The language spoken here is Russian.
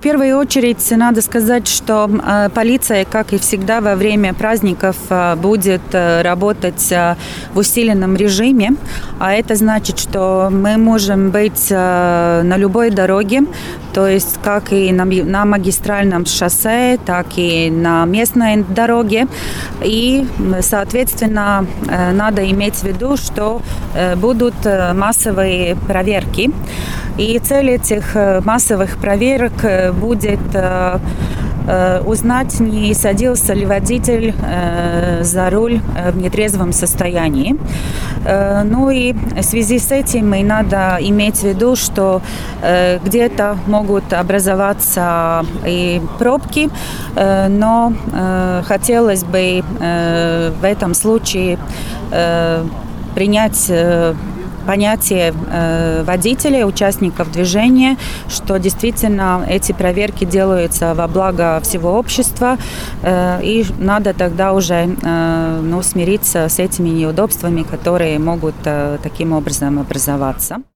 первую очередь надо сказать, что полиция, как и всегда во время праздников, будет работать в усиленном режиме. А это значит, что мы можем быть на любой дороге, то есть как и на магистральном шоссе, так и на местной дороге. И, соответственно, надо иметь в виду, что будут массовые проверки. И цель этих массовых проверок будет узнать, не садился ли водитель за руль в нетрезвом состоянии. Ну и в связи с этим и надо иметь в виду, что где-то могут образоваться и пробки, но хотелось бы в этом случае принять понятие водителей, участников движения, что действительно эти проверки делаются во благо всего общества, и надо тогда уже смириться с этими неудобствами, которые могут таким образом образоваться.